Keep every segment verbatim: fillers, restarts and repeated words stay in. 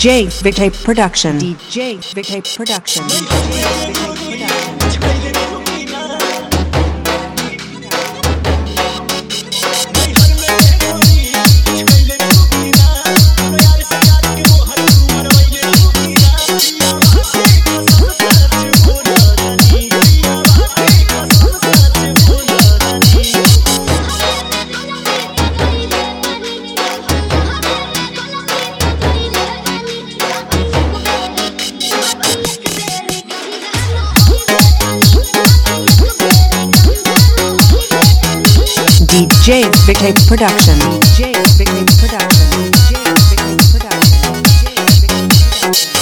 J Vijay Production. D J Vijay Production. D J Vijay Production. D J Vijay Production. D J Vijay Production. D J Vijay Production. D J Vijay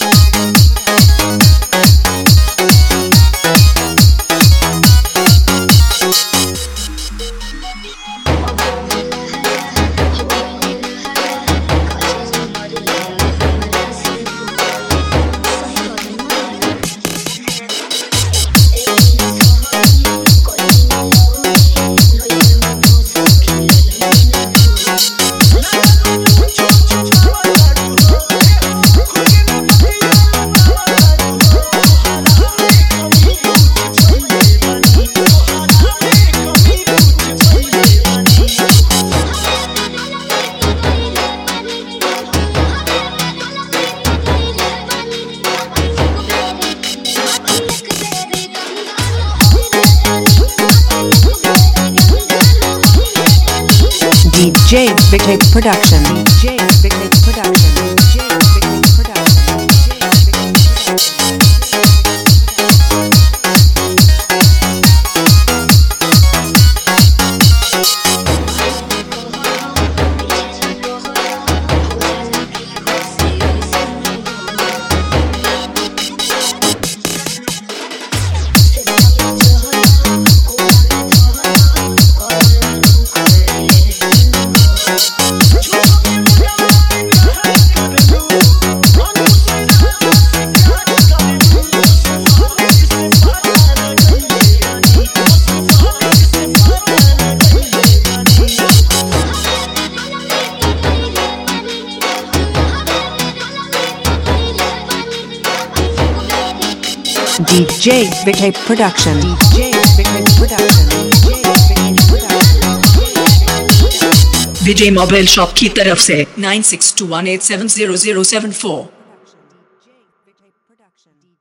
D J Vijay Production. D J Vijay Production. D J Vijay Production. D J Vijay D J Vijay Production. D J Vijay Production. D J Vijay Production. Vijay mobile shop की तरफ से nine six two one eight seven zero zero seven फोर।